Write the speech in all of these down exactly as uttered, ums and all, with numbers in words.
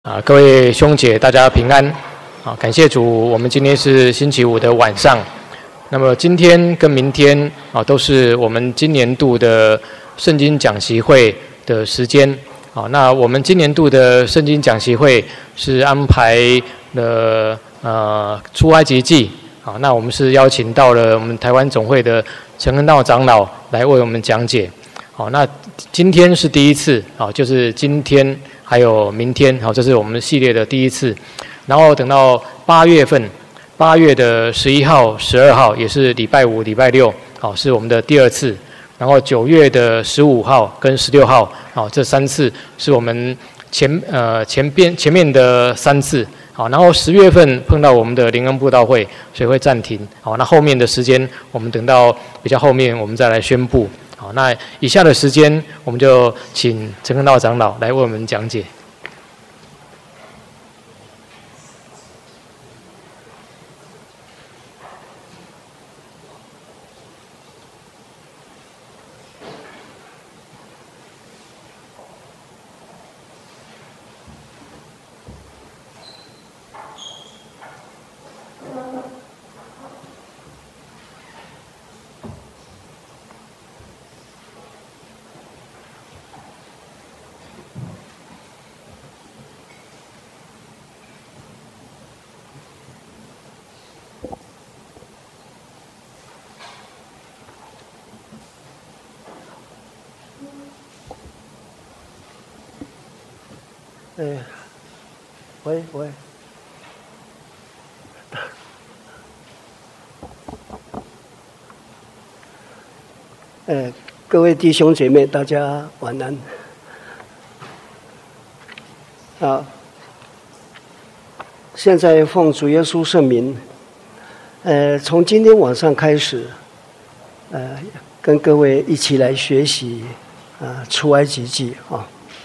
啊，各位兄姐，大家平安！啊，感谢主，我们今天是星期五的晚上。那么今天跟明天啊，都是我们今年度的圣经讲习会的时间。啊，那我们今年度的圣经讲习会是安排了呃出埃及记。啊，那我们是邀请到了我们台湾总会的陈恩道长老来为我们讲解。好，那今天是第一次，啊，就是今天。还有明天，好，这是我们系列的第一次。然后等到八月份，八月的十一号、十二号也是礼拜五、礼拜六，好，是我们的第二次。然后九月的十五号跟十六号，好，这三次是我们前呃前边前面的三次。好，然后十月份碰到我们的灵恩布道会，所以会暂停。好，那后面的时间我们等到比较后面，我们再来宣布。好，那以下的时间，我们就请陈根道长老来为我们讲解。 哎，喂喂，呃，各位弟兄姐妹，大家晚安。好，现在奉主耶稣圣名，呃，从今天晚上开始，呃，跟各位一起来学习啊、呃、出埃及记啊。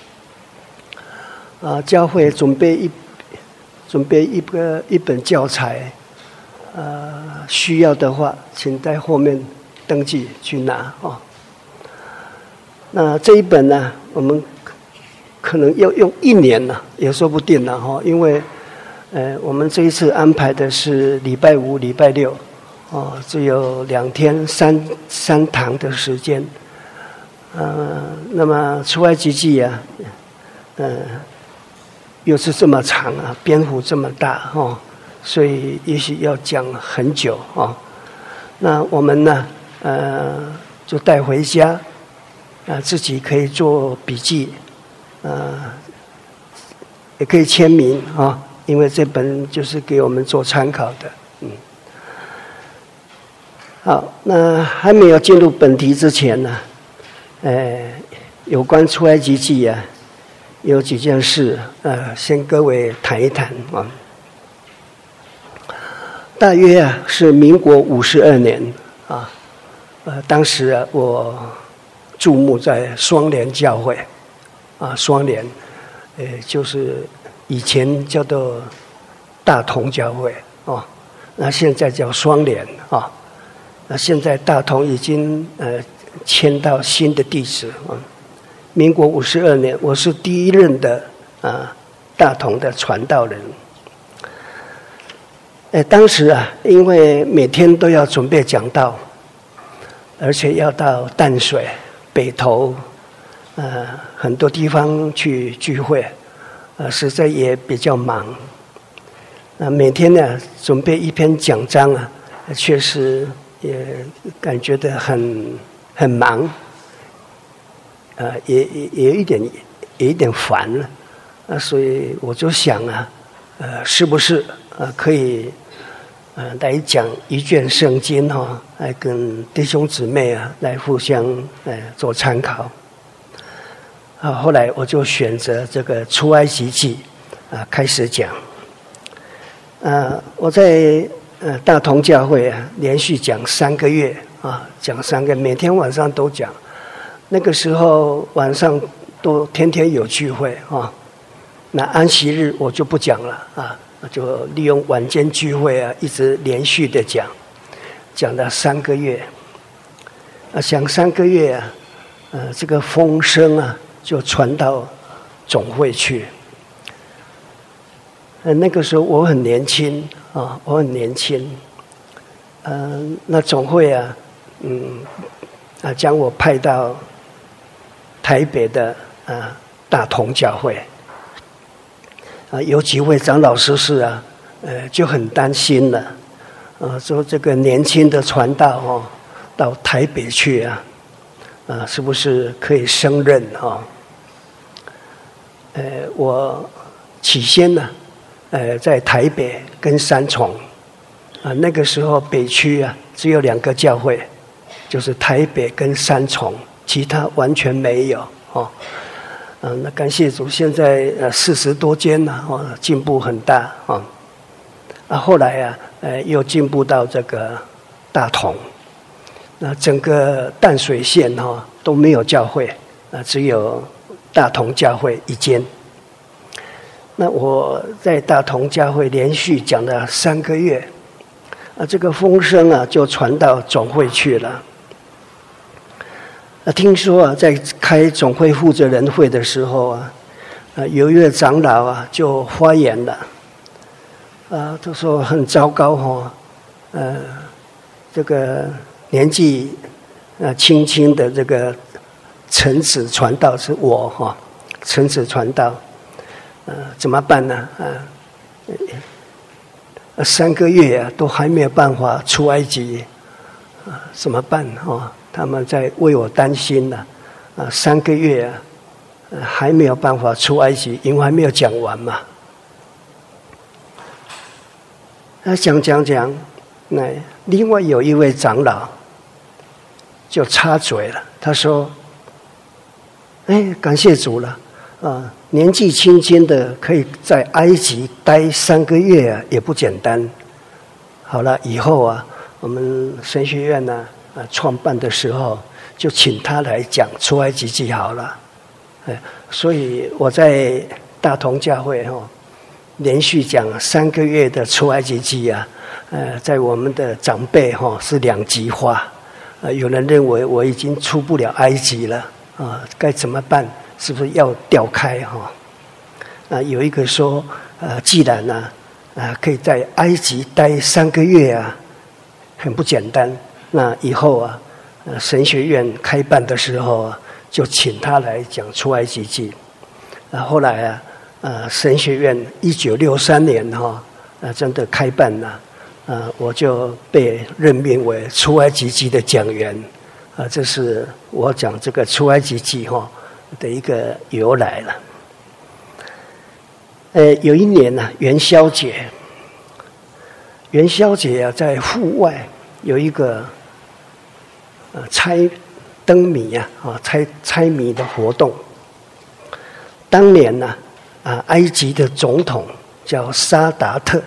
啊，教会准备一准备一个一本教材，呃，需要的话，请在后面登记去拿哦。那这一本呢，我们可能要用一年了，也说不定了哈，因为呃，我们这一次安排的是礼拜五、礼拜六，哦，只有两天三三堂的时间。呃，那么出埃及记啊，嗯、呃。又是这么长啊，篇幅这么大哦，所以也许要讲很久哦。那我们呢，呃，就带回家，啊、呃，自己可以做笔记，呃，也可以签名啊、哦，因为这本就是给我们做参考的，嗯。好，那还没有进入本题之前呢，呃，有关出埃及记啊。有几件事，呃，先各位谈一谈啊。大约啊是民国五十二年啊，呃，当时啊我注目在双联教会，啊，双联，呃，就是以前叫做大同教会啊，那现在叫双联啊，那现在大同已经呃迁到新的地址啊。民国五十二年，我是第一任的啊大同的传道人。哎，当时啊，因为每天都要准备讲道，而且要到淡水、北投，呃，很多地方去聚会，呃，实在也比较忙。那每天呢，准备一篇讲章啊，确实也感觉得很很忙。呃，也也也有一点，也有一点烦了，啊，所以我就想啊，呃，是不是呃可以，呃来讲一卷圣经哈、哦，来跟弟兄姊妹啊来互相呃做参考。啊，后来我就选择这个出埃及记啊开始讲。呃，我在呃大同教会啊连续讲三个月啊，讲三个，每天晚上都讲。那个时候晚上都天天有聚会啊，那安息日我就不讲了啊，就利用晚间聚会啊，一直连续的讲，讲了三个月。啊，讲三个月啊，呃，这个风声啊就传到总会去。 呃，那个时候我很年轻啊，我很年轻。呃，那总会啊，嗯，啊，将我派到台北的啊大同教会。啊，有几位长老师是啊，呃，就很担心了，啊，说这个年轻的传道哦，到台北去啊，啊，是不是可以胜任啊？呃，我起先呢，呃，在台北跟三重，啊，那个时候北区啊只有两个教会，就是台北跟三重，其他完全没有哦。啊，那感谢主，现在呃四十多间了哦，进步很大哦。啊，后来啊，呃，又进步到这个大同，那整个淡水县哈、哦、都没有教会啊，只有大同教会一间。那我在大同教会连续讲了三个月，啊，这个风声啊就传到总会去了。啊，听说啊，在开总会负责人会的时候啊，啊，有一位长老啊就发言了，啊，他说很糟糕哦，呃，这个年纪呃轻轻的这个臣子传道是我哈、哦，臣子传道，呃，怎么办呢？啊，呃、三个月啊都还没有办法出埃及，啊，怎么办哦？他们在为我担心呢、啊，啊，三个月啊，呃、还没有办法出埃及，因为还没有讲完嘛。那讲讲讲，那另外有一位长老就插嘴了，他说：“哎，感谢主了，啊，年纪轻轻的可以在埃及待三个月啊，也不简单。好了，以后啊，我们神学院呢、啊。”啊，创办的时候就请他来讲出埃及记好了，哎，所以我在大同教会哦，连续讲三个月的出埃及记啊，呃，在我们的长辈哈、哦、是两极化，呃，有人认为我已经出不了埃及了啊，该怎么办？是不是要调开哈？啊，有一个说，呃，既然呢、啊，啊，可以在埃及待三个月啊，很不简单。那以后啊，呃，神学院开办的时候啊，就请他来讲出埃及记。啊，后来啊，呃，神学院一九六三年哈、哦，呃，真的开办了，呃，我就被任命为出埃及记的讲员。啊、呃，这是我讲这个出埃及记哈、哦、的一个由来了。呃，有一年呢、啊，元宵节，元宵节啊，在户外有一个。呃，猜灯谜啊，啊，猜猜谜的活动。当年呢、啊，啊，埃及的总统叫沙达特。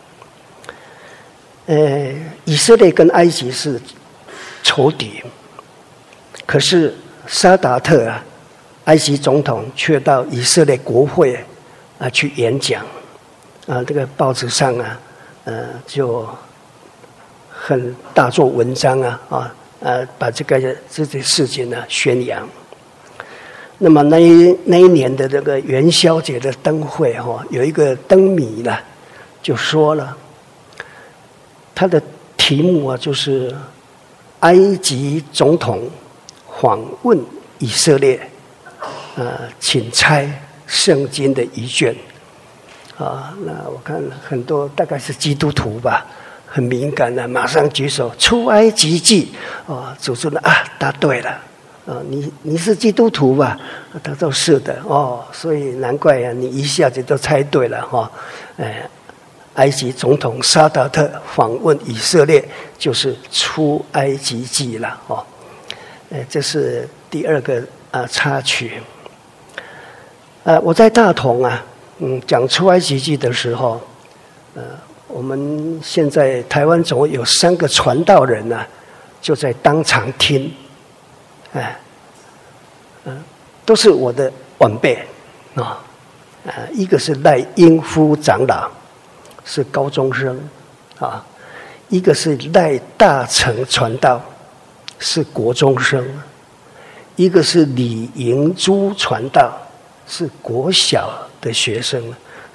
呃，以色列跟埃及是仇敌，可是沙达特啊，埃及总统却到以色列国会啊去演讲，啊，这个报纸上啊，呃，就很大做文章啊，啊。呃，把这个这件事情呢宣扬。那么那一那一年的这个元宵节的灯会哈、哦，有一个灯谜呢，就说了，他的题目啊就是埃及总统访问以色列，呃，请猜圣经的一卷。啊，那我看很多大概是基督徒吧。很敏感的，马上举手。出埃及记，哦，主持人啊，答对了，哦，你你是基督徒吧？他说是的，哦，所以难怪啊，你一下子都猜对了哈、哦。哎，埃及总统沙达特访问以色列，就是出埃及记了哦。哎，这是第二个啊插曲。呃，我在大同啊，嗯，讲出埃及记的时候，呃。我们现在台湾总有三个传道人呢、啊，就在当场听，哎，嗯、呃，都是我的晚辈啊，啊、呃，一个是赖英夫长老，是高中生啊，一个是赖大成传道，是国中生，一个是李银珠传道，是国小的学生。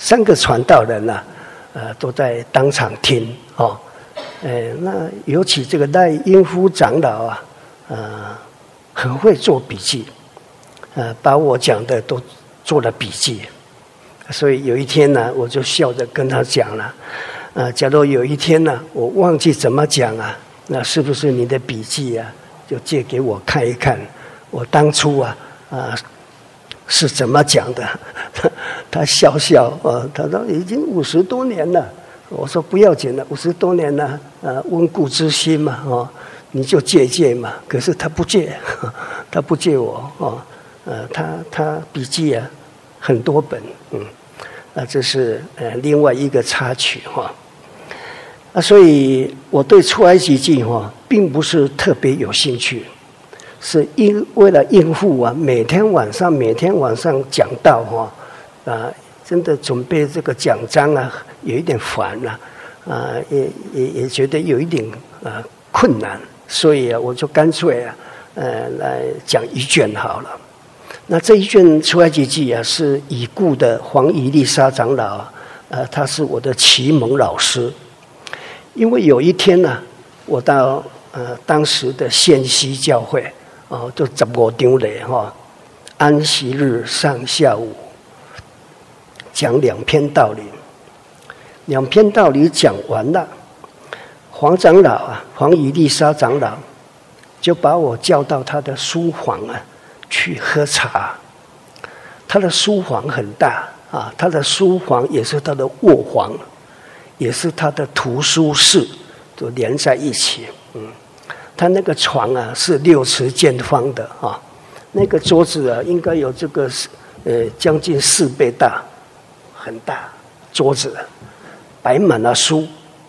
三个传道人啊，呃，都在当场听哦。呃，那尤其这个赖英夫长老啊，呃，很会做笔记，呃，把我讲的都做了笔记。所以有一天呢，我就笑着跟他讲了，呃，假如有一天呢，我忘记怎么讲啊，那是不是你的笔记啊，就借给我看一看？我当初啊，啊、呃，是怎么讲的？他他笑笑，呃，他说已经五十多年了。我说不要紧了，五十多年了，呃，温故知新嘛，哦，你就借借嘛。可是他不借，他不借我，哦，呃，他他笔记啊很多本，嗯，啊，这是呃另外一个插曲哈。啊，所以我对出埃及记哈并不是特别有兴趣，是因为了应付啊，每天晚上每天晚上讲道哈，啊。真的准备这个讲章啊，有一点烦了，啊，也也也觉得有一点啊困难，所以啊，我就干脆啊，呃，来讲一卷好了。那这一卷出埃及记啊，是已故的黄以利沙长老，呃，他是我的启蒙老师。因为有一天呢、啊，我到呃当时的县西教会，哦，就十五张嘞哈，安息日上下午。讲两篇道理，两篇道理讲完了，黄长老啊，黄以利沙长老就把我叫到他的书房啊去喝茶。他的书房很大啊，他的书房也是他的卧房，也是他的图书室，都连在一起。嗯，他那个床啊是六尺见方的啊，那个桌子啊应该有这个呃将近四倍大。很大桌子，摆满了书。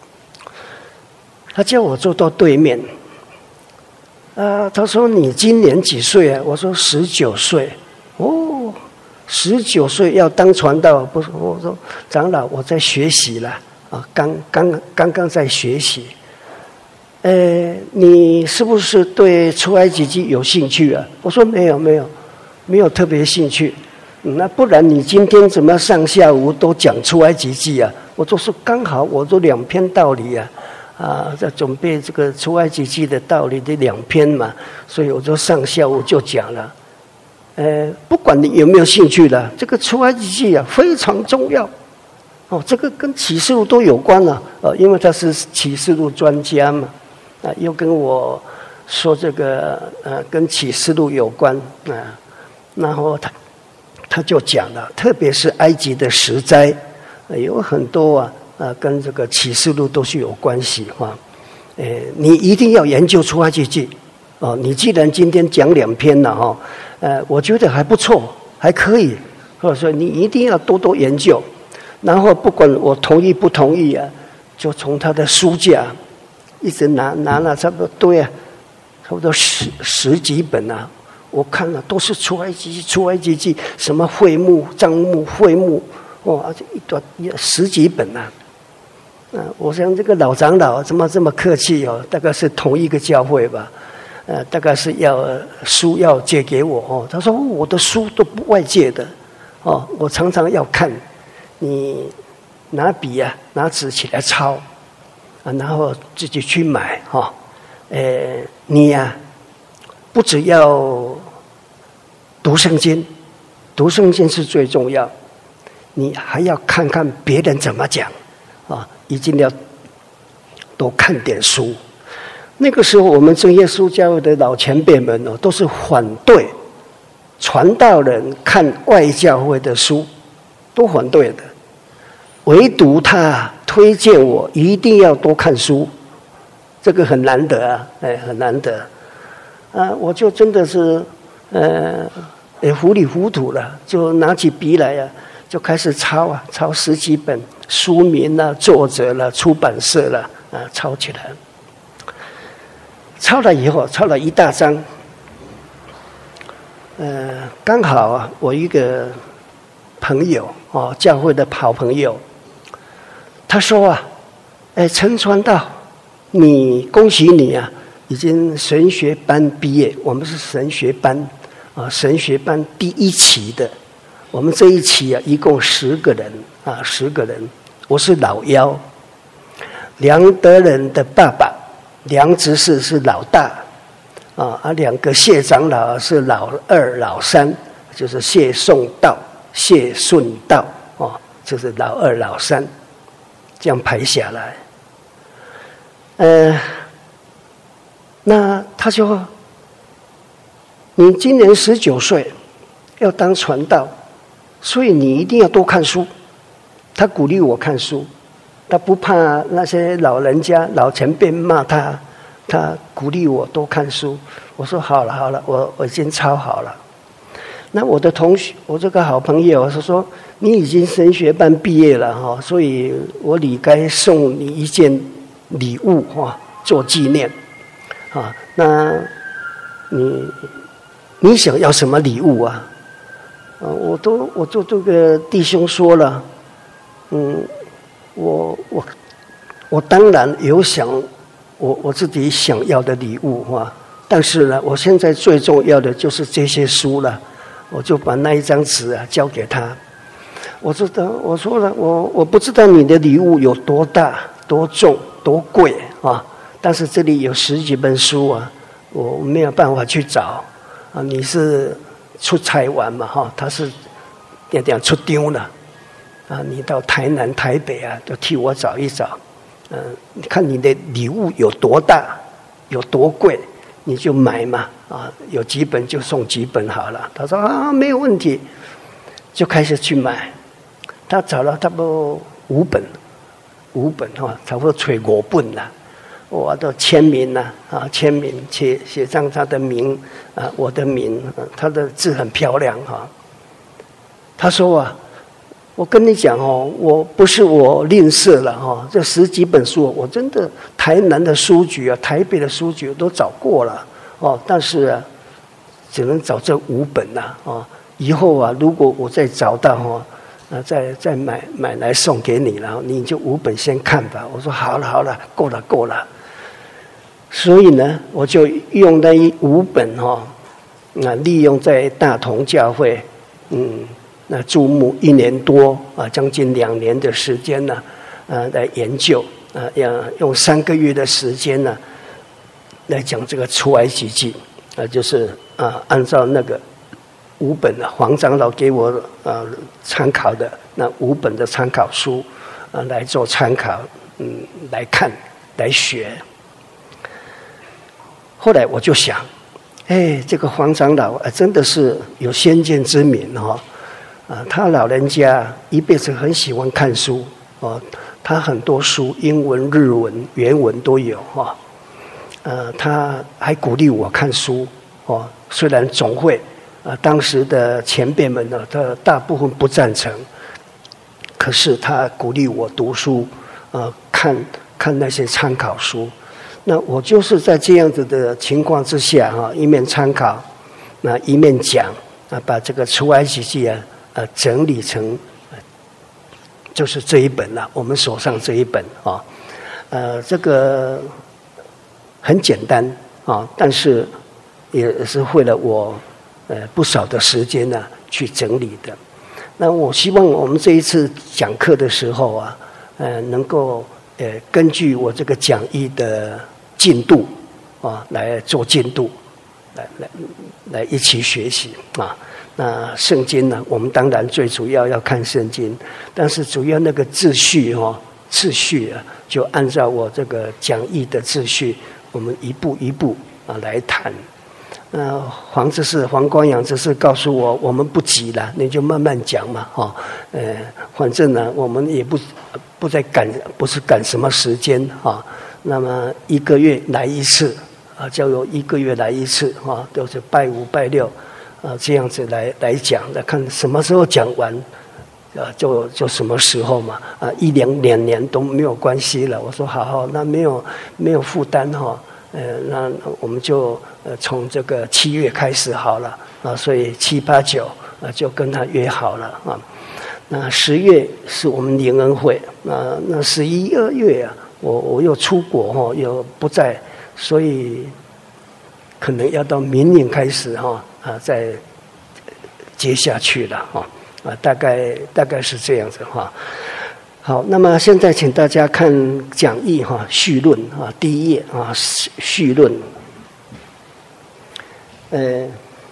他叫我坐到对面。啊，他说：“你今年几岁啊？”我说：“十九岁。”哦，十九岁要当传道？不是，我说长老，我在学习了啊，刚刚刚刚在学习。呃，你是不是对出埃及记有兴趣啊？我说没有，没有，没有特别兴趣。那不然你今天怎么上下午都讲出埃及记啊？我就说刚好，我都两篇道理啊，啊，在准备这个出埃及记的道理的两篇嘛，所以我就上下午就讲了。呃，不管你有没有兴趣的，这个出埃及记啊非常重要。哦，这个跟启示录都有关啊，呃，因为他是启示录专家嘛，啊，又跟我说这个呃跟启示录有关啊，然后他。他就讲了，特别是埃及的十灾，呃、有很多啊，呃，跟这个启示录都是有关系哈。呃，你一定要研究出埃及记哦。你既然今天讲两篇了哈，呃，我觉得还不错，还可以，或者说你一定要多多研究。然后不管我同意不同意啊，就从他的书架一直拿拿了差不多对啊，差不多十十几本啊。我看了都是出埃及记，出埃及记什么会幕、帐幕、会幕，哇，这一段十几本啊！啊，我想这个老长老怎么这么客气哦？大概是同一个教会吧，呃，大概是要书要借给我哦。他说我的书都不外借的哦，我常常要看，你拿笔啊、拿纸起来抄啊，然后自己去买哈、哦。呃，你呀、啊。不只要读圣经，读圣经是最重要，你还要看看别人怎么讲啊！一定要多看点书。那个时候，我们真耶稣教会的老前辈们哦，都是反对传道人看外教会的书，都反对的。唯独他推荐我一定要多看书，这个很难得啊，哎，很难得。啊，我就真的是，呃，也糊里糊涂了，就拿起笔来啊，就开始抄啊，抄十几本书名啦、作者啦、出版社啦，啊，抄起来。抄了以后，抄了一大张。呃，刚好啊，我一个朋友哦，教会的好朋友，他说啊，哎，陈传道，你恭喜你啊！已经神学班毕业，我们是神学班啊，神学班第一期的我们这一期啊，一共十个人啊，十个人，我是老幺，梁德仁的爸爸梁执事是老大，啊啊，两个谢长老是老二、老三，就是谢颂道、谢顺道，哦，就是老二、老三，这样排下来。呃，那他就说，你今年十九岁，要当传道。所以你一定要多看书，他鼓励我看书，他不怕那些老人家、老前辈骂他，他鼓励我多看书。我说好了好了，我我已经抄好了。那我的同学，我这个好朋友，我是说你已经神学班毕业了哈，所以我理该送你一件礼物哈，做纪念。啊，那你你想要什么礼物啊？啊，我都我就这个弟兄说了，嗯，我我我当然有想我我自己想要的礼物哈，但是呢，我现在最重要的就是这些书了，我就把那一张纸啊交给他。我知道我说了，我我不知道你的礼物有多大、多重、多贵啊，但是这里有十几本书啊，我没有办法去找啊，你是。出差玩嘛哈，他是点点出丢了啊！你到台南、台北啊，都替我找一找。嗯、呃，你看你的礼物有多大，有多贵，你就买嘛啊！有几本就送几本好了。他说啊，没有问题，就开始去买。他找了差不多五本，五本哈，差不多吹五本了。我的签名呐，啊，签名写写上他的名，啊，我的名，啊、他的字很漂亮哈。他说啊，我跟你讲哦，我不是我吝啬了哈，这十几本书，我真的台南的书局啊，台北的书局都找过了哦，但是啊，只能找这五本呐啊。以后啊，如果我再找到哈，啊，再再买买来送给你，然后你就五本先看吧。我说好了好了，够了够了。所以呢，我就用那一五本哈、哦，那利用在大同教会，嗯，那注目一年多啊，将近两年的时间呢，啊，来研究啊，要用三个月的时间呢，来讲这个出埃及记啊，就是啊，按照那个五本啊，黄长老给我啊参考的那五本的参考书啊，来做参考，嗯，来看来学。后来我就想，哎，这个黄长老啊，真的是有先见之明哈、哦，啊，他老人家一辈子很喜欢看书哦，他很多书，英文、日文、原文都有哈、哦，呃，他还鼓励我看书哦，虽然总会啊，当时的前辈们呢，他大部分不赞成，可是他鼓励我读书，啊，看看那些参考书。那我就是在这样子的情况之下哈，一面参考，那一面讲啊，把这个出埃及记啊，呃，整理成，就是这一本了、啊，我们手上这一本啊，呃，这个很简单啊，但是也是费了我呃不少的时间呢、啊、去整理的。那我希望我们这一次讲课的时候啊，呃，能够呃根据我这个讲义的进度啊，来做进度，来来来一起学习啊。那圣经呢，我们当然最主要要看圣经，但是主要那个秩序哈、哦，次序啊，就按照我这个讲义的秩序，我们一步一步啊来谈。那黄执事、黄光阳执事告诉我，我们不急了，你就慢慢讲嘛，哈、哦，呃，反正呢，我们也不不再赶，不是赶什么时间哈。哦那么一个月来一次啊，就有一个月来一次啊，都是拜五拜六啊，这样子来来讲，来看什么时候讲完啊，就就什么时候嘛啊，一两两年都没有关系了。我说好好，那没有没有负担哈，呃，那我们就呃从这个七月开始好了啊，所以七八九啊就跟他约好了啊。那十月是我们灵恩会啊，那十一二月啊。我我又出国哈，又不在，所以可能要到明年开始哈啊，再接下去了哈。 啊，大概大概是这样子哈。好，那么现在请大家看讲义哈，序论啊，第一页啊，序论。呃，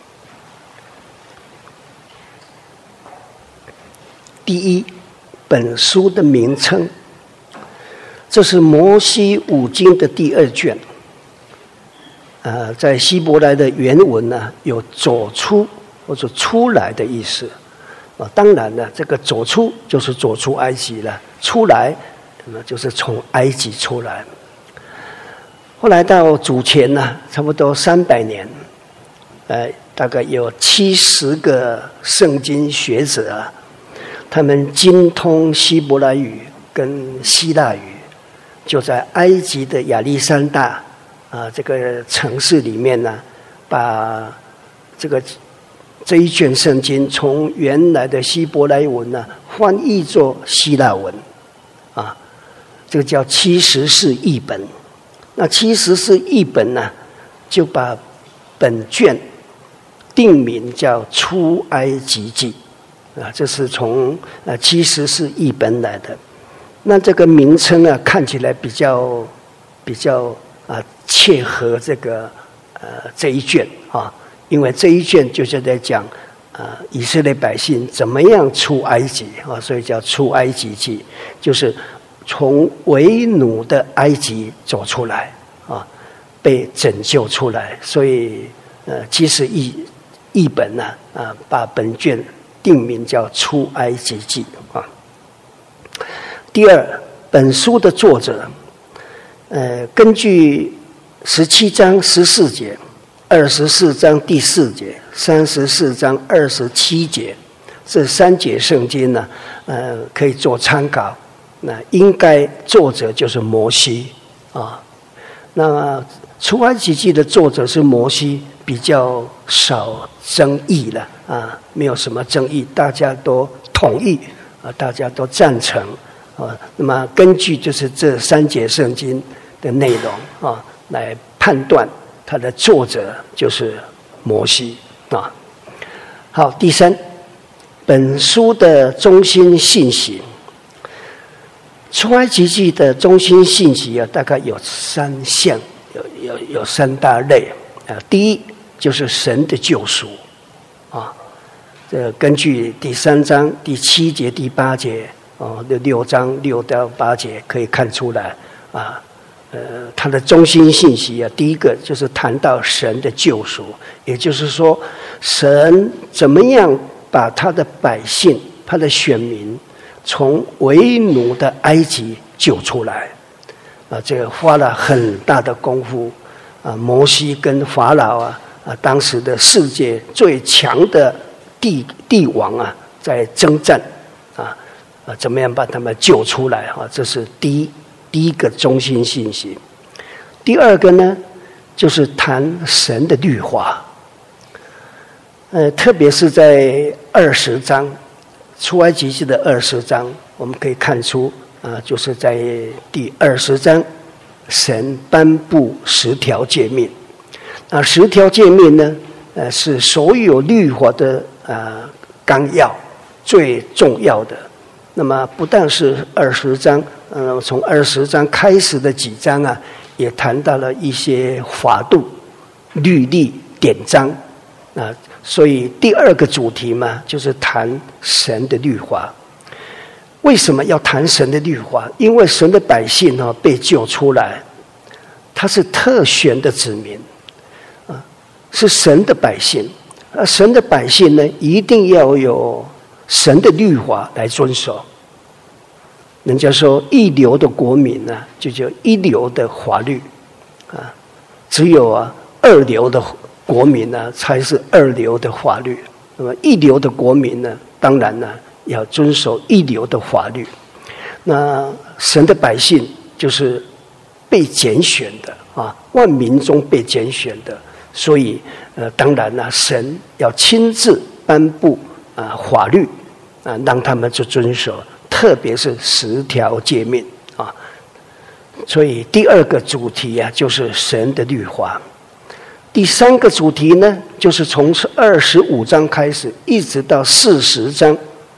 第一，本书的名称，这是摩西五经的第二卷。呃，在希伯来的原文呢，有走出或者出来的意思。啊，当然了，这个走出就是走出埃及了，出来那么就是从埃及出来。后来到主前呢，差不多三百年，呃，大概有七十个圣经学者啊，他们精通希伯来语跟希腊语，就在埃及的亚历山大啊这个城市里面呢，把这个这一卷圣经从原来的希伯来文呢翻译作希腊文，啊，这个叫七十士译本。那七十士译本呢，就把本卷定名叫《出埃及记》，啊，这是从呃七十士译本来的。那这个名称啊，看起来比较比较啊切合这个呃这一卷啊。因为这一卷就是在讲，呃，以色列百姓怎么样出埃及啊，所以叫出埃及记，就是从为奴的埃及走出来啊，被拯救出来。所以，呃，其实译译本呢，啊，把本卷定名叫出埃及记啊。第二，本书的作者，呃，根据十七章十四节。二十四章第四节，三十四章二十七节，这三节圣经呢，呃，可以做参考。那应该作者就是摩西啊。那么出埃及记的作者是摩西，比较少争议了啊，没有什么争议，大家都同意啊，大家都赞成啊。那么根据就是这三节圣经的内容啊，来判断。它的作者就是摩西啊。好，第三，本书的中心信息，出埃及记的中心信息啊，大概有三项，有有有三大类啊。第一就是神的救赎啊，这根据第三章第七节、第八节哦，这六章六到八节可以看出来啊。呃，它的中心信息啊，第一个就是谈到神的救赎，也就是说，神怎么样把他的百姓、他的选民从为奴的埃及救出来啊，这个花了很大的功夫啊。摩西跟法老啊啊，当时的世界最强的帝帝王啊，在征战啊啊，怎么样把他们救出来啊？这是第一。第一个中心信息。第二个呢，就是谈神的律法。呃，特别是在二十章，出埃及记的二十章，我们可以看出啊、呃，就是在第二十章，神颁布十条诫命。那十条诫命呢，呃，是所有律法的呃纲要最重要的。那么不但是二十章。呃，从二十章开始的几章啊，也谈到了一些法度、律例、典章啊。所以第二个主题嘛，就是谈神的律法。为什么要谈神的律法？因为神的百姓呢、啊、被救出来，他是特选的子民啊，是神的百姓。而神的百姓呢，一定要有神的律法来遵守。人家说一流的国民呢、啊，就叫一流的法律啊，只有啊二流的国民呢、啊，才是二流的法律。那么一流的国民呢，当然呢要遵守一流的法律。那神的百姓就是被拣选的啊，万民中被拣选的，所以呃，当然呢，神要亲自颁布啊法律啊，让他们去遵守。特别是十条诫命啊，所以第二个主题啊，就是神的律法。第三个主题呢，就是从二十五章开始，一直到四十章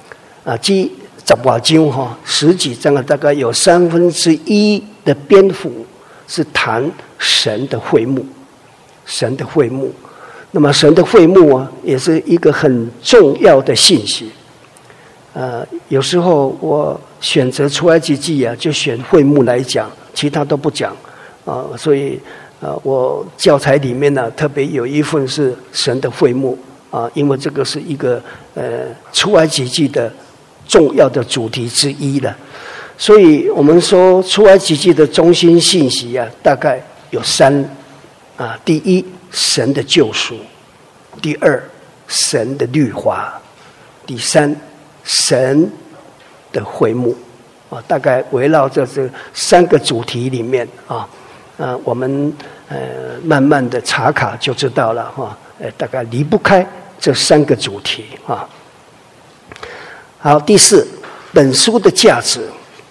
啊，这十外章哈，十几章啊，大概有三分之一的篇幅是谈神的会幕，神的会幕。那么神的会幕啊，也是一个很重要的信息。呃，有时候我选择出埃及记啊，就选会幕来讲，其他都不讲啊、呃。所以呃，我教材里面呢、啊，特别有一份是神的会幕啊、呃，因为这个是一个呃出埃及记的重要的主题之一了。所以我们说出埃及记的中心信息啊，大概有三啊，第一，神的救赎；第二，神的律法；第三，神的会幕。啊，大概围绕着这三个主题里面啊，呃，我们呃慢慢的查卡就知道了哈，呃，大概离不开这三个主题啊。好，第四，本书的价值。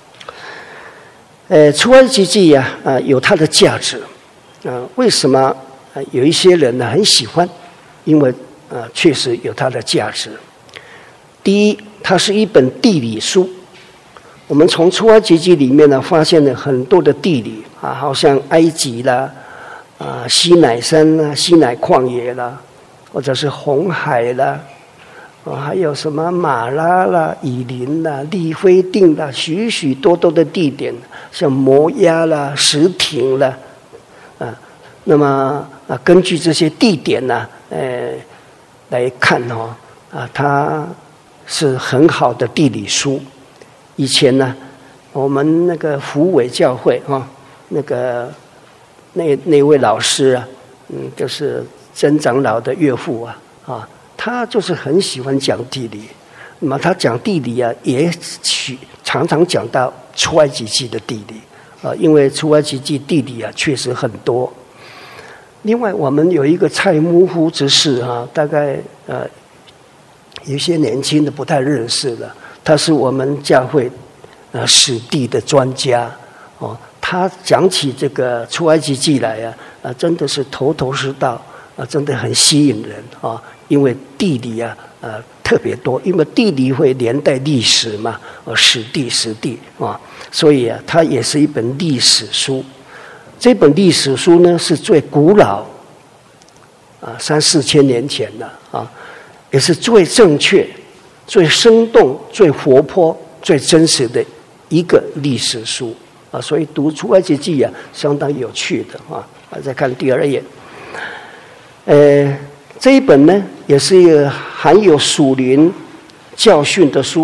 呃，出埃及记呀、啊，啊、呃，有它的价值，啊、呃，为什么、呃、有一些人呢很喜欢？因为啊、呃，确实有它的价值。第一，它是一本地理书。我们从出埃及记里面呢，发现了很多的地理啊，好像埃及啦，啊，西乃山啦，西乃旷野啦，或者是红海啦。哦，还有什么马拉啦、以琳啦、利非定啦，许许多多的地点，像摩押啦、石亭啦，啊，那么啊，根据这些地点呢、啊，呃，来看哦，啊，它是很好的地理书。以前呢，我们那个福伟教会啊，那个那那位老师啊，嗯，就是曾长老的岳父啊，啊。他就是很喜欢讲地理，那么他讲地理啊，也许常常讲到出埃及记的地理啊，因为出埃及记地理啊确实很多。另外，我们有一个蔡木夫执事啊，大概呃有些年轻的不太认识了，他是我们教会呃史地的专家哦，他讲起这个出埃及记来啊，啊真的是头头是道啊，真的很吸引人啊。因为地理啊，呃，特别多，因为地理会连带历史嘛，呃，史地史地啊，所以啊，它也是一本历史书。这本历史书呢，是最古老，啊，三四千年前的啊，也是最正确、最生动、最活泼、最真实的一个历史书啊，所以读出埃及记啊，相当有趣的啊。啊，再看第二页，呃。这一本呢，也是一个含有属灵教训的书。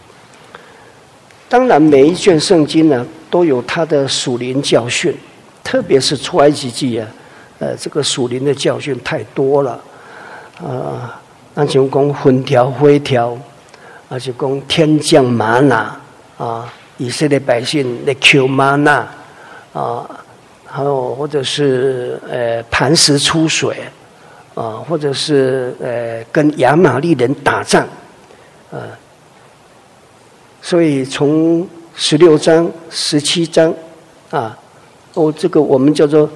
当然，每一卷圣经呢，都有它的属灵教训，特别是出埃及记啊，呃，这个属灵的教训太多了。呃，那就讲分条灰条，而且讲天降玛纳啊，以色列百姓来求玛纳啊，还有或者是呃磐石出水。啊，或者是呃跟亚玛力人打仗，呃，所以从十六章、十七章，啊，哦，这个我们叫做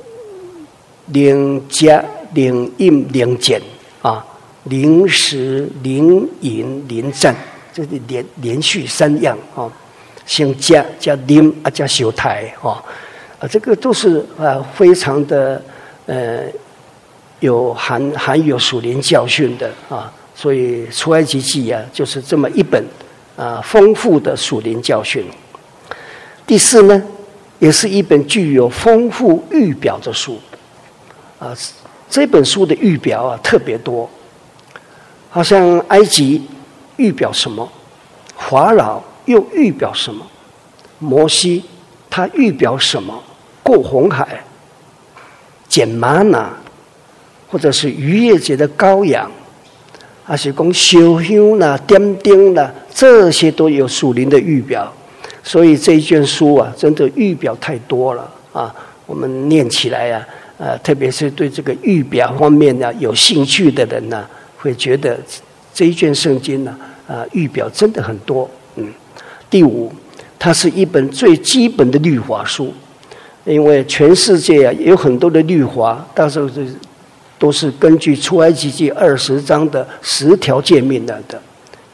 灵加、灵印、灵减啊，灵时、灵引、灵战，这是连连续三样啊，先加加灵啊加修台啊，啊，这个都是啊非常的呃。有含含有属灵教训的啊，所以出埃及记啊，就是这么一本啊丰富的属灵教训。第四呢，也是一本具有丰富预表的书啊。这本书的预表啊特别多，好像埃及预表什么，法老又预表什么，摩西他预表什么，过红海，捡玛瑙。或者是逾越节的羔羊，还是讲烧香啦、点灯啦，这些都有属灵的预表。所以这一卷书啊，真的预表太多了啊！我们念起来啊，呃，特别是对这个预表方面呢有兴趣的人呢、啊，会觉得这一卷圣经呢，啊，预表真的很多。嗯，第五，它是一本最基本的律法书，因为全世界啊有很多的律法，到时候是。都是根据出埃及记二十章的十条诫命来的，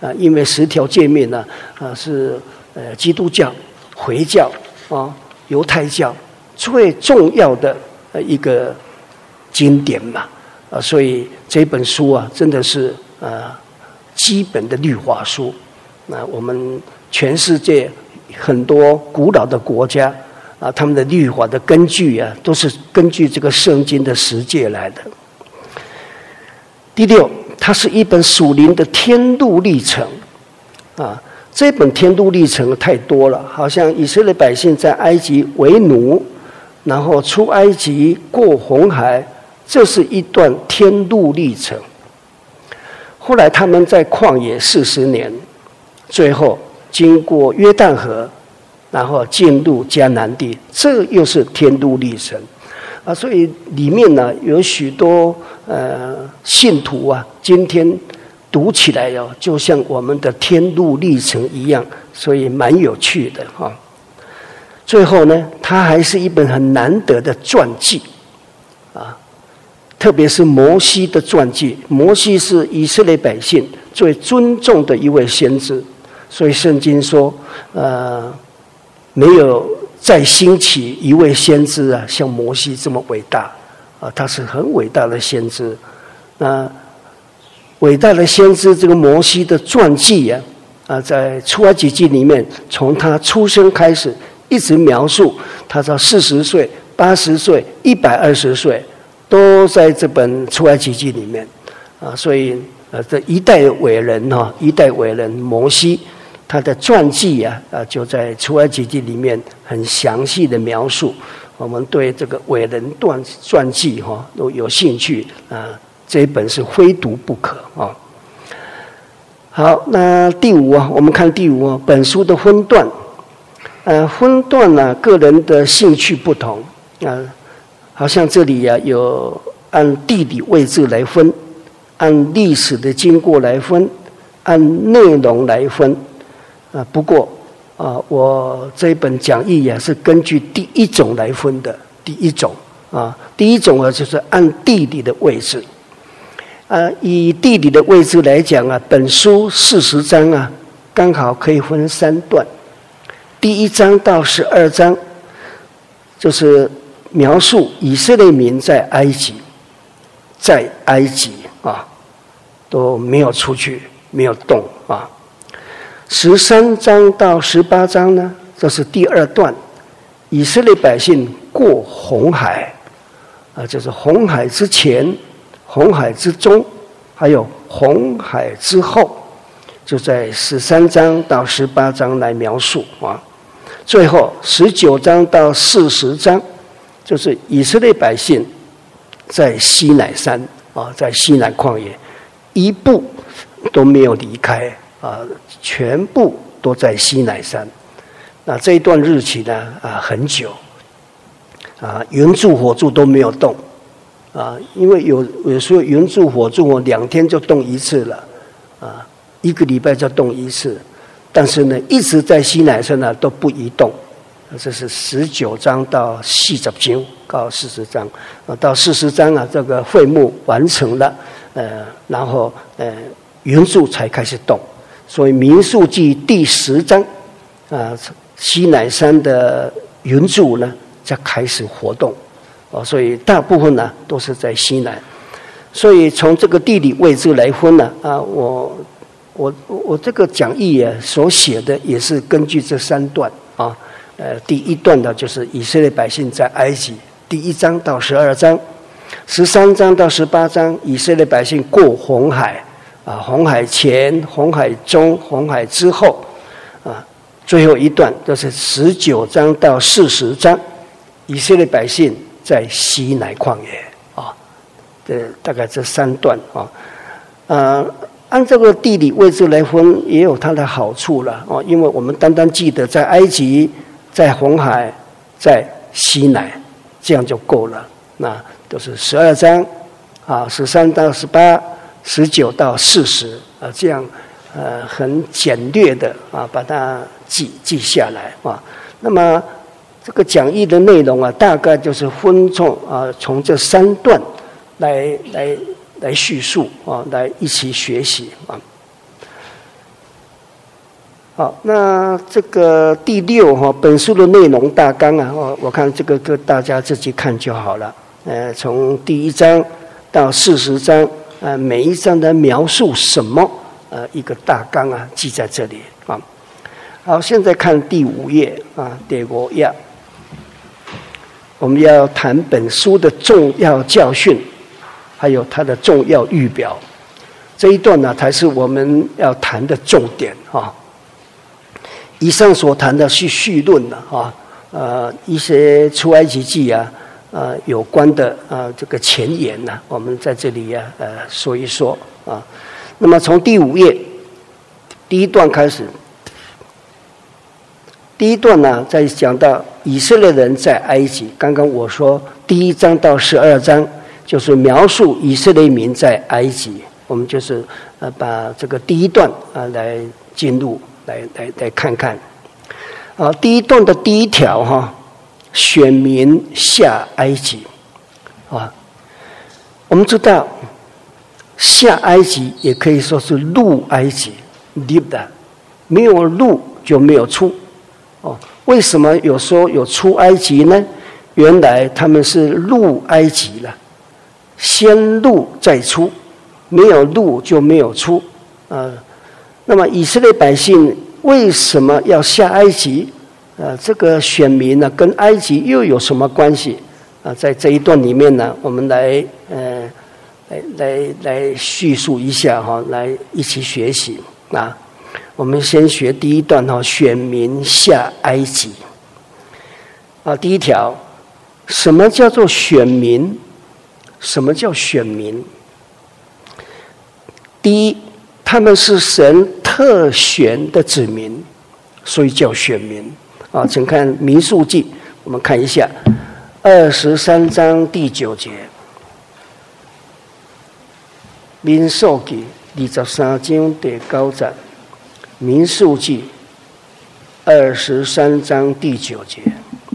啊，因为十条诫命呢，啊是呃基督教、回教啊、犹太教最重要的呃一个经典嘛，啊，所以这本书啊，真的是呃基本的律法书。那我们全世界很多古老的国家啊，他们的律法的根据啊，都是根据这个圣经的十诫来的。第六，它是一本属灵的天路历程啊。这本天路历程太多了，好像以色列百姓在埃及为奴，然后出埃及过红海，这是一段天路历程。后来他们在旷野四十年，最后经过约旦河，然后进入迦南地，这又是天路历程啊。所以里面呢有许多呃信徒啊，今天读起来哦，就像我们的天路历程一样，所以蛮有趣的哈、哦。最后呢，它还是一本很难得的传记啊，特别是摩西的传记。摩西是以色列百姓最尊重的一位先知，所以圣经说，呃，没有再兴起一位先知啊，像摩西这么伟大啊，他是很伟大的先知。那伟大的先知这个摩西的传记啊，啊，在出埃及记里面，从他出生开始，一直描述他到四十岁、八十岁、一百二十岁，都在这本出埃及记里面啊。所以呃，这一代伟人哈、哦，一代伟人摩西，他的传记啊啊，就在出埃及记里面很详细的描述。我们对这个伟人传传记哈、哦、都有兴趣啊。这一本是非读不可啊。好，那第五啊，我们看第五啊，本书的分段，呃，分段呢、啊，个人的兴趣不同啊，好像这里啊有按地理位置来分，按历史的经过来分，按内容来分啊。不过啊，我这一本讲义啊是根据第一种来分的，第一种啊，第一种啊就是按地理的位置。呃，以地理的位置来讲啊，本书四十章啊，刚好可以分三段。第一章到十二章，就是描述以色列民在埃及，在埃及啊都没有出去，没有动啊。十三章到十八章呢，这是第二段，以色列百姓过红海啊，就是红海之前。红海之中，还有红海之后，就在十三章到十八章来描述啊。最后十九章到四十章，就是以色列百姓在西乃山啊，在西乃旷野，一步都没有离开啊，全部都在西乃山。那这一段日期呢啊很久啊，云柱火柱都没有动。啊，因为有有时候云柱火柱哦，两天就动一次了，啊，一个礼拜就动一次，但是呢，一直在西乃山呢都不移动，这是十九章到四十章到四十章，啊，到四十章啊，这个会幕完成了，呃，然后呃，云柱才开始动，所以民数记第十章，啊，西乃山的云柱呢才开始活动。哦，所以大部分呢都是在西南，所以从这个地理位置来分呢，啊，我我我这个讲义啊所写的也是根据这三段啊，呃，第一段呢就是以色列百姓在埃及，第一章到十二章，十三章到十八章以色列百姓过红海，啊，红海前、红海中、红海之后，啊，最后一段就是十九章到四十章，以色列百姓。在西乃旷野啊，这大概这三段啊，呃，按这个地理位置来分，也有它的好处了啊，因为我们单单记得在埃及、在红海、在西乃，这样就够了。那都是十二章啊，十三到十八、十九到四十啊，这样呃很简略的啊，把它记记下来啊。那么。这个讲义的内容啊，大概就是分从啊，从这三段来来来叙述啊，来一起学习啊。 好，那这个第六哈，本书的内容大纲啊，我我看这个跟大家自己看就好了。呃，从第一章到四十章，呃，每一章的描述什么，呃，一个大纲啊，记在这里啊。好，现在看第五页啊，第五页，我们要谈本书的重要教训，还有它的重要预表。这一段呢，才是我们要谈的重点啊。以上所谈的是绪论的啊，呃，一些出埃及记啊，呃，有关的呃这个前言呢、啊，我们在这里呀、啊，呃，说一说啊。那么从第五页第一段开始，第一段呢，在讲到以色列人在埃及。刚刚我说第一章到十二章就是描述以色列民在埃及，我们就是呃把这个第一段啊来进入。来来来看看，啊，第一段的第一条哈，选民下埃及，啊，我们知道下埃及也可以说是入埃及 ，live 的，没有入就没有出，哦，为什么有说有出埃及呢？原来他们是入埃及了，先入再出，没有入就没有出，啊。那么以色列百姓为什么要下埃及？呃，这个选民呢，跟埃及又有什么关系？啊，在这一段里面呢，我们来呃，来来来叙述一下哈，来一起学习啊。我们先学第一段哈，选民下埃及。啊，第一条，什么叫做选民？什么叫选民？第一。他们是神特选的子民，所以叫选民啊。请看民数记，我们看一下二十三章第九节。民数记二十三章第九节，民数记二十三章第九节。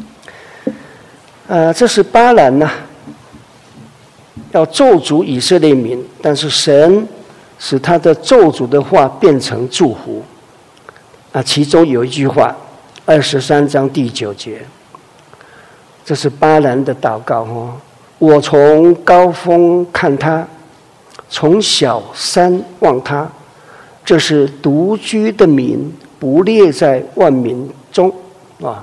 啊，这是巴兰呐、啊，要咒诅以色列民，但是神。使他的咒诅的话变成祝福啊！其中有一句话，二十三章第九节，这是巴兰的祷告哦。我从高峰看他，从小山望他，这是独居的民，不列在万民中啊。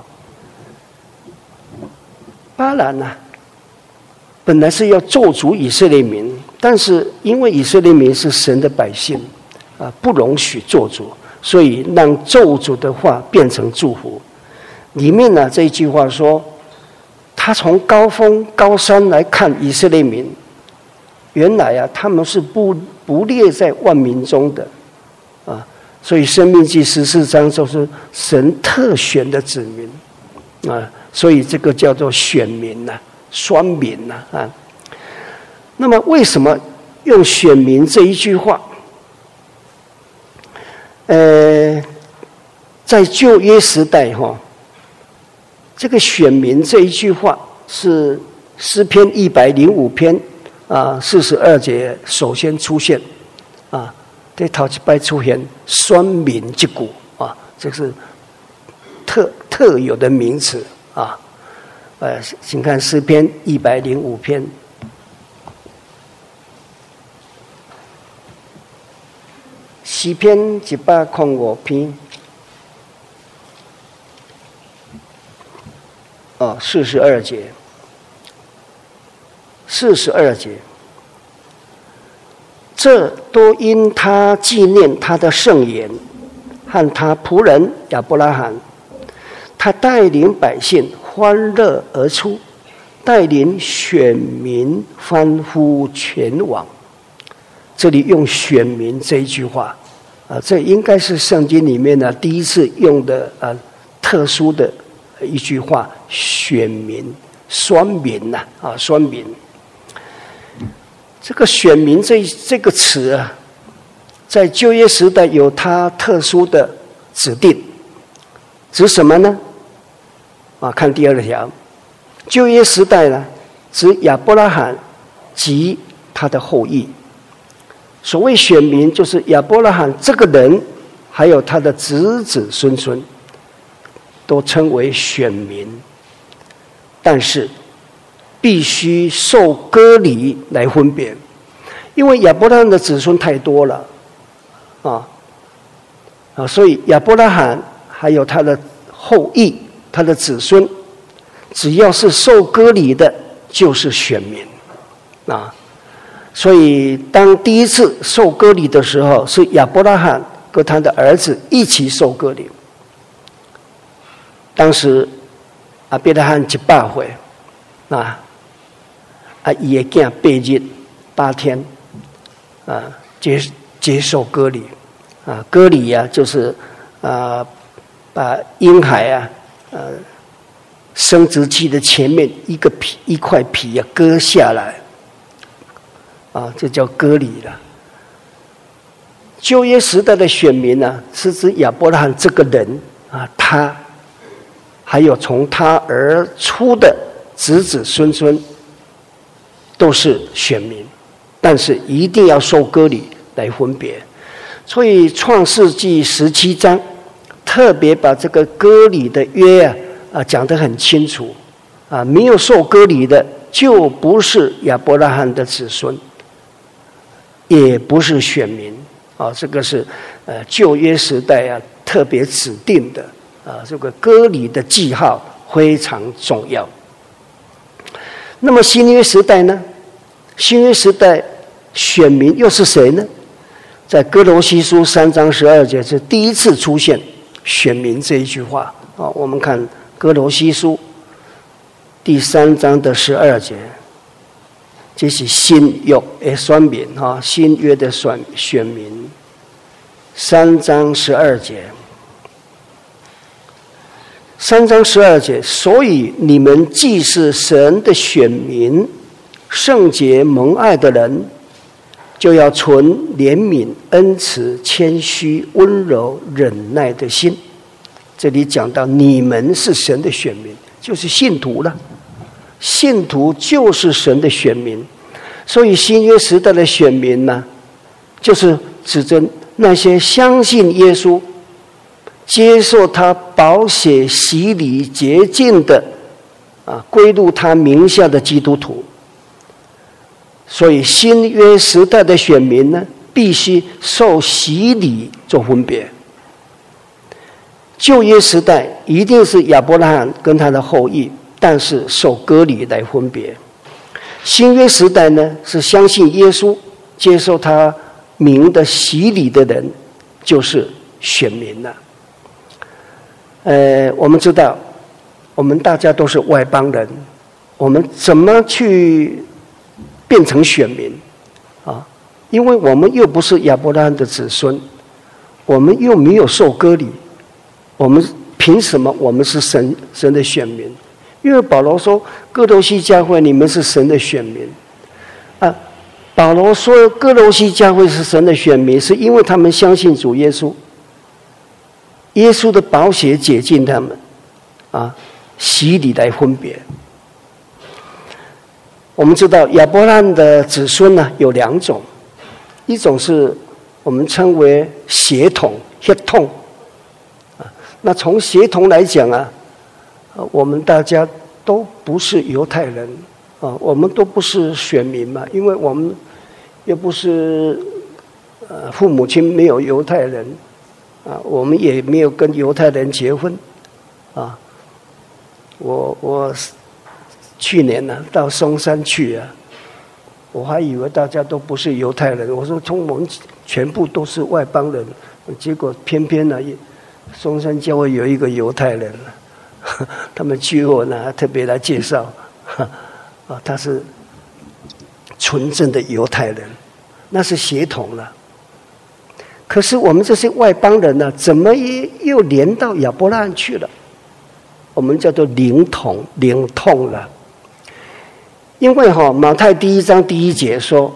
巴兰呐、啊，本来是要咒诅以色列民。但是因为以色列民是神的百姓，啊，不容许咒诅，所以让咒诅的话变成祝福。里面呢这一句话说，他从高峰高山来看以色列民，原来啊他们是不不列在万民中的，啊，所以申命记十四章就是神特选的子民，啊，所以这个叫做选民呐、啊，选民呐啊。那么为什么用选民这一句话？呃，在旧约时代哈，这个选民这一句话是诗篇一百零五篇啊四十二节首先出现啊，在头一摆出现选民这句啊，这是特特有的名词啊。呃，请看诗篇一百零五篇。诗篇一百零五篇，哦，四十二节，四十二节，这都因他纪念他的圣言和他仆人亚伯拉罕，他带领百姓欢乐而出，带领选民欢呼全网。这里用选民这一句话啊，这应该是圣经里面呢第一次用的啊特殊的一句话，选民、选民呐啊，选民。这个选民这这个词啊，在旧约时代有它特殊的指定，指什么呢？啊，看第二条，旧约时代呢，指亚伯拉罕及他的后裔。所谓选民，就是亚伯拉罕这个人还有他的子子孙孙，都称为选民，但是必须受割礼来分别，因为亚伯拉罕的子孙太多了，啊啊，所以亚伯拉罕还有他的后裔，他的子孙，只要是受割礼的，就是选民，啊。所以，当第一次受割礼的时候，是亚伯拉罕跟他的儿子一起受割礼。当时，亚伯拉罕一百岁，啊，啊，伊的囝八日八天，啊，接接受割礼，啊，割礼啊，就是啊，把婴孩啊，呃，生殖器的前面一个皮一块皮啊割下来。啊，这叫割礼了。旧约时代的选民呢、啊，是指亚伯拉罕这个人啊，他还有从他而出的子子孙孙，都是选民，但是一定要受割礼来分别。所以创世纪十七章特别把这个割礼的约啊啊讲得很清楚啊，没有受割礼的就不是亚伯拉罕的子孙。也不是选民啊，这个是呃旧约时代啊特别指定的啊，这个割礼的记号非常重要。那么新约时代呢？新约时代选民又是谁呢？在哥罗西书三章十二节是第一次出现选民这一句话啊。我们看哥罗西书第三章的十二节。这是新约的选民哈，新约的选选民，三章十二节，三章十二节，所以你们既是神的选民，圣洁蒙爱的人，就要存怜悯、恩慈、谦虚、温柔、忍耐的心。这里讲到你们是神的选民，就是信徒了。信徒就是神的选民，所以新约时代的选民呢，就是指着那些相信耶稣、接受他宝血洗礼洁净的啊，归入他名下的基督徒。所以新约时代的选民呢，必须受洗礼做分别。旧约时代一定是亚伯拉罕跟他的后裔，但是受割礼来分别。新约时代呢，是相信耶稣、接受他名的洗礼的人，就是选民了。呃，我们知道，我们大家都是外邦人，我们怎么去变成选民啊？因为我们又不是亚伯拉罕的子孙，我们又没有受割礼，我们凭什么我们是神神的选民？因为保罗说哥罗西教会你们是神的选民啊。保罗说哥罗西教会是神的选民，是因为他们相信主耶稣，耶稣的宝血洁净他们啊，洗礼来分别。我们知道亚伯拉罕的子孙呢有两种，一种是我们称为血统血统啊，那从血统来讲啊，我们大家都不是犹太人啊，我们都不是选民嘛，因为我们又不是呃父母亲没有犹太人啊，我们也没有跟犹太人结婚啊。我我去年呢、啊、到松山去啊，我还以为大家都不是犹太人，我说从我们全部都是外邦人，结果偏偏呢，松山教会有一个犹太人。他们聚会呢，特别来介绍，啊，他是纯正的犹太人，那是血统了。可是我们这些外邦人呢，怎么又连到亚伯拉罕去了？我们叫做灵统，灵统了。因为哈、哦，马太第一章第一节说，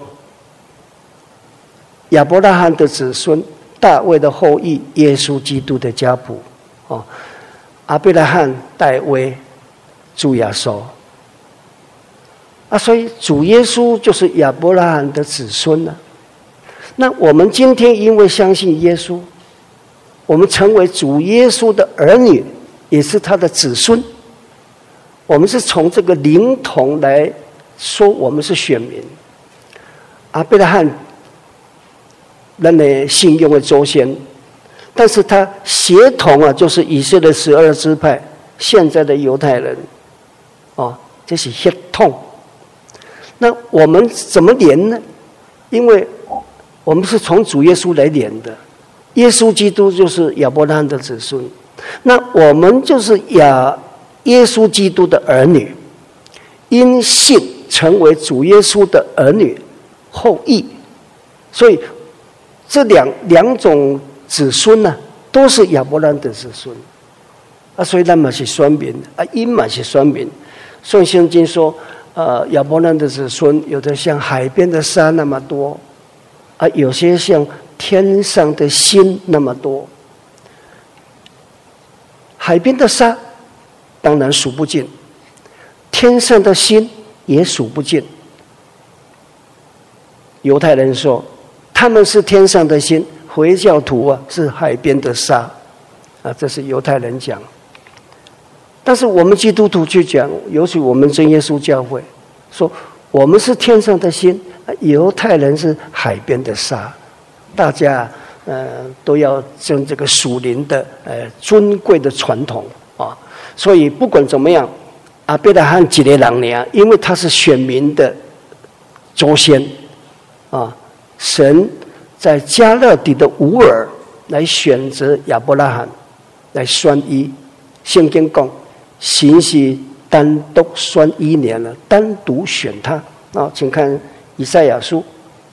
亚伯拉罕的子孙，大卫的后裔，耶稣基督的家谱，哦。亚伯拉罕、大卫、主耶稣啊，所以主耶稣就是亚伯拉罕的子孙呢、啊。那我们今天因为相信耶稣， 我们成为主耶稣的儿女，也是他的子孙。我们是从这个灵统来说，我们是选民。亚伯拉罕，咱的信用的祖先，但是他协同啊，就是以色列十二支派，现在的犹太人，哦，这是血统。那我们怎么连呢？因为我们是从主耶稣来连的，耶稣基督就是亚伯拉罕的子孙，那我们就是亚耶稣基督的儿女，因信成为主耶稣的儿女后裔，所以这两两种子孙呢、啊，都是亚伯拉罕的子孙啊，所以他们是选民啊，因嘛是选民。所以圣经说，呃，亚伯拉罕的子孙有的像海边的沙那么多，啊，有些像天上的星那么多。海边的沙当然数不尽，天上的星也数不尽。犹太人说他们是天上的星，回教徒啊是海边的沙，啊，这是犹太人讲。但是我们基督徒去讲，尤其我们真耶稣教会说，我们是天上的星，犹太人是海边的沙，大家呃都要将这个属灵的呃尊贵的传统啊。所以不管怎么样，亚伯拉罕一个人呢，因为他是选民的祖先啊，神在加勒底的乌尔来选择亚伯拉罕来选伊，圣经讲。神是单独选一年了，单独选他啊！请看以赛亚书，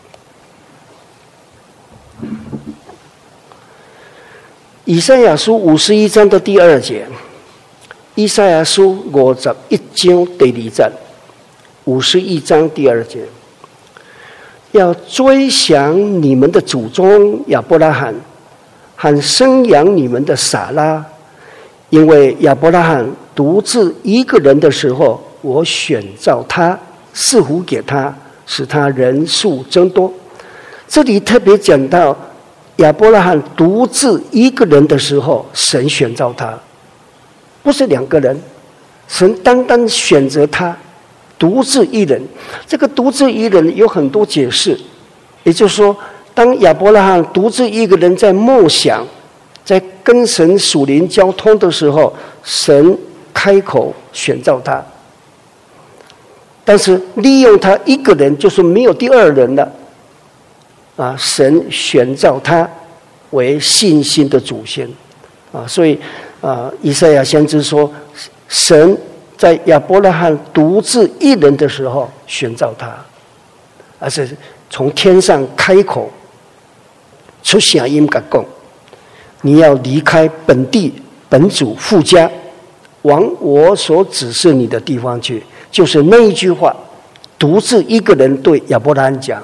以赛亚书五十一章的第二节，以赛亚书五十一章第二节，五十一章第二节，要追想你们的祖宗亚伯拉罕，和生养你们的撒拉，因为亚伯拉罕独自一个人的时候，我选召他，赐福给他，使他人数增多。这里特别讲到亚伯拉罕独自一个人的时候，神选召他，不是两个人，神单单选择他，独自一人。这个独自一人有很多解释，也就是说，当亚伯拉罕独自一个人在梦想，在跟神属灵交通的时候，神开口选召他，但是利用他一个人，就是没有第二人了啊！神选召他为信心的祖先啊，所以啊，以赛亚先知说，神在亚伯拉罕独自一人的时候选召他，而是从天上开口出声音跟他讲，你要离开本地本族父家，往我所指示你的地方去。就是那一句话，独自一个人对亚伯拉罕讲，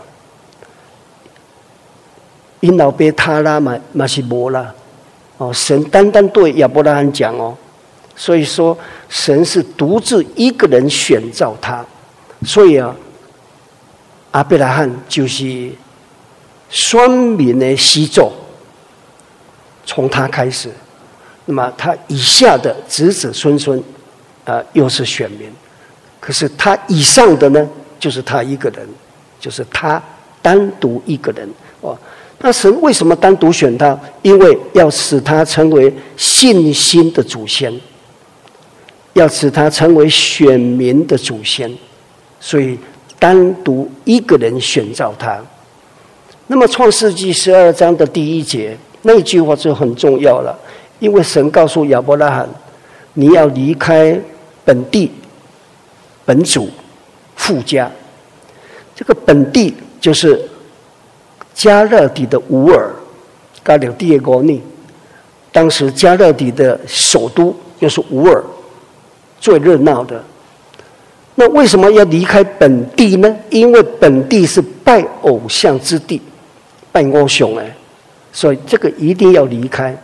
因老爸他拉嘛嘛是无啦，哦，神单单对亚伯拉罕讲哦，所以说神是独自一个人选召他，所以啊，亚伯拉罕就是选民的始祖，从他开始。那么他以下的子子孙孙，啊、呃，又是选民。可是他以上的呢，就是他一个人，就是他单独一个人哦。那神为什么单独选他？因为要使他成为信心的祖先，要使他成为选民的祖先，所以单独一个人选召他。那么创世纪十二章的第一节那一句话就很重要了。因为神告诉亚伯拉罕，你要离开本地、本族、父家。这个本地就是加勒底的乌尔，加勒底的国内。当时加勒底的首都就是乌尔，最热闹的。那为什么要离开本地呢？因为本地是拜偶像之地，拜偶像哎，所以这个一定要离开。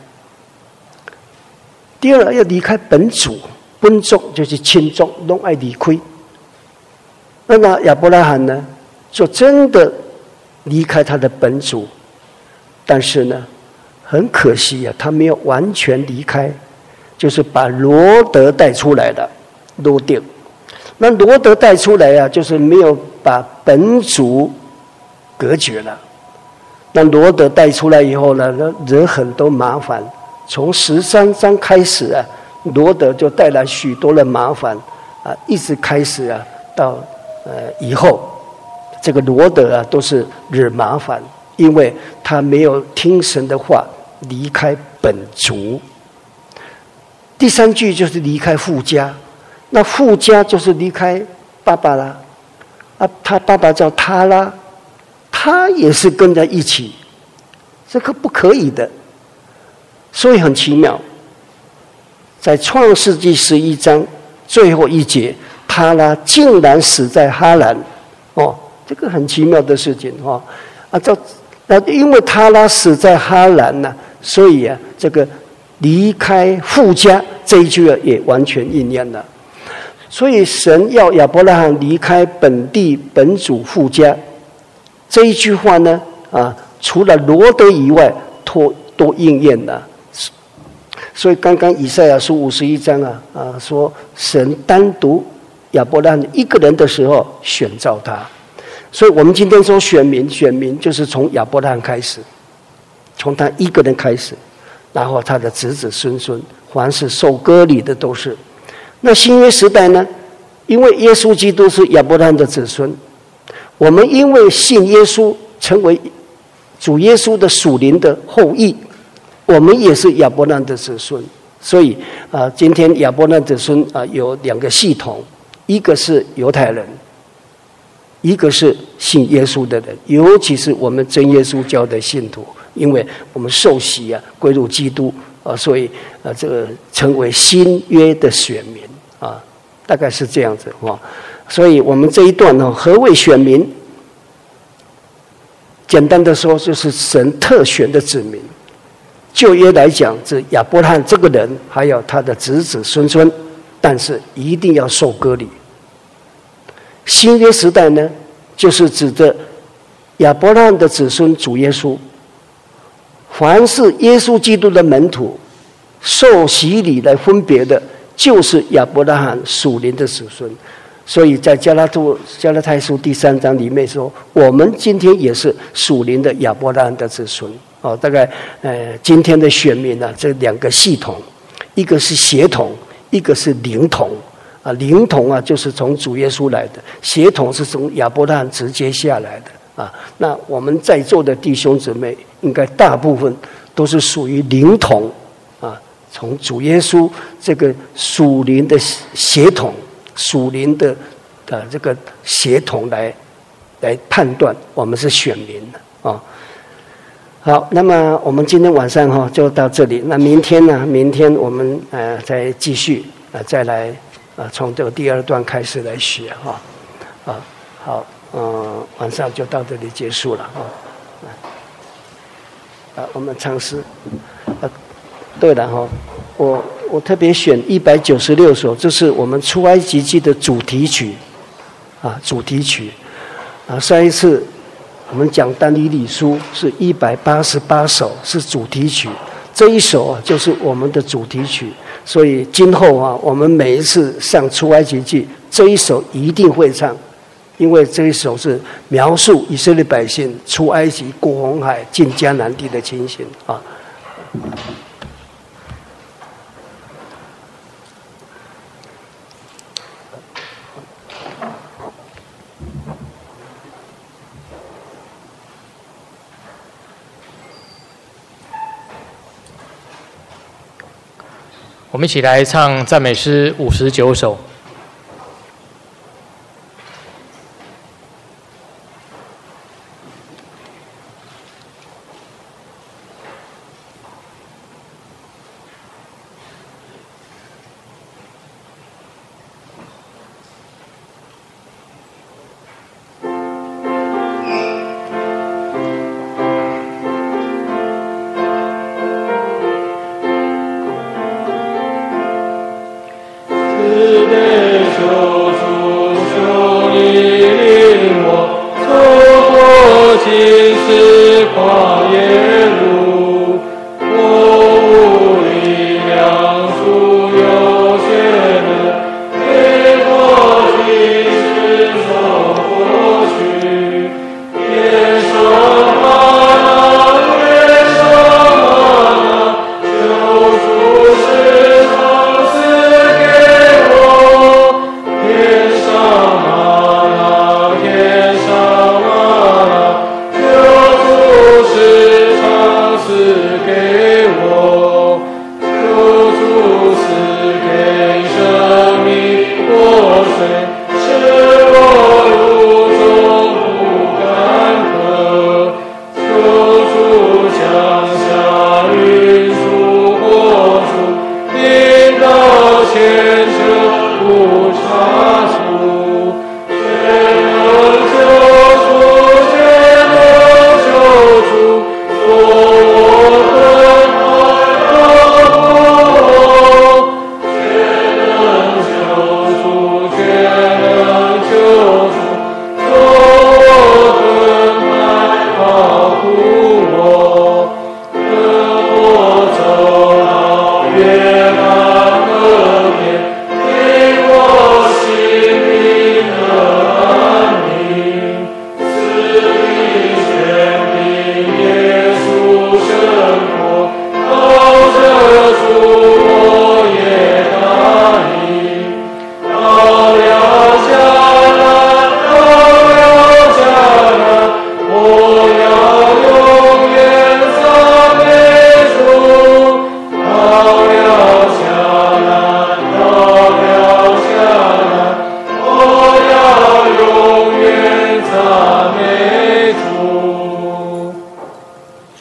第二，要离开本族，本族就是亲族，都爱离开。那么亚伯拉罕呢，就真的离开他的本族，但是呢， 很可惜啊，他没有完全离开，就是把罗得带出来了，罗定。那罗得带出来啊，就是没有把本族隔绝了。那罗得带出来以后呢，惹很多麻烦。从十三章开始啊，罗得就带来许多的麻烦啊，一直开始啊，到呃以后，这个罗得啊都是惹麻烦，因为他没有听神的话，离开本族。第三句就是离开父家，那父家就是离开爸爸啦，啊，他爸爸叫他啦。他也是跟在一起，这个不可以的，所以很奇妙。在创世纪十一章最后一节，他拉竟然死在哈兰，哦，这个很奇妙的事情哦。啊，这那因为他拉死在哈兰呢、啊，所以啊，这个离开父家这一句也完全应验了。所以神要亚伯拉罕离开本地本族父家。这一句话呢，啊，除了罗得以外，都都应验了。所以刚刚以赛亚书五十一章啊，啊说神单独亚伯拉罕一个人的时候选召他，所以我们今天说选民，选民就是从亚伯拉罕开始，从他一个人开始，然后他的子子孙孙，凡是受割礼的都是。那新约时代呢，因为耶稣基督是亚伯拉罕的子孙。我们因为信耶稣，成为主耶稣的属灵的后裔，我们也是亚伯拉罕的子孙。所以啊、呃，今天亚伯拉罕子孙啊、呃、有两个系统，一个是犹太人，一个是信耶稣的人，尤其是我们真耶稣教的信徒，因为我们受洗啊，归入基督啊、呃，所以啊、呃，这个成为新约的选民啊，大概是这样子哈。所以我们这一段呢，何谓选民？简单的说，就是神特选的子民。旧约来讲，是亚伯拉罕这个人，还有他的子子孙孙，但是一定要受割礼。新约时代呢，就是指着亚伯拉罕的子孙主耶稣，凡是耶稣基督的门徒，受洗礼来分别的，就是亚伯拉罕属灵的子孙。所以在加拉图加拉太书第三章里面说，我们今天也是属灵的亚伯拉罕的子孙。哦，大概呃，今天的选民呢、啊，这两个系统，一个是血统，一个是灵统。啊，灵统啊，就是从主耶稣来的；血统是从亚伯拉罕直接下来的。啊，那我们在座的弟兄姊妹，应该大部分都是属于灵统。啊，从主耶稣这个属灵的血统。属灵的呃这个血统来来判断我们是选民的啊、哦。好，那么我们今天晚上哈、哦、就到这里。那明天呢？明天我们呃再继续啊、呃、再来啊、呃、从这个第二段开始来学哈啊、哦、好嗯、呃、晚上就到这里结束了哈啊、呃、我们唱诗啊对了哈、哦、我。我特别选一百九十六首，这是我们出埃及记的主题曲，啊，主题曲，啊，上一次我们讲但以理书是一百八十八首是主题曲，这一首啊就是我们的主题曲，所以今后啊，我们每一次上出埃及记，这一首一定会唱，因为这一首是描述以色列百姓出埃及、过红海、进迦南地的情形啊。 我们一起来唱赞美诗五十九首。 跨越路， 不舍下。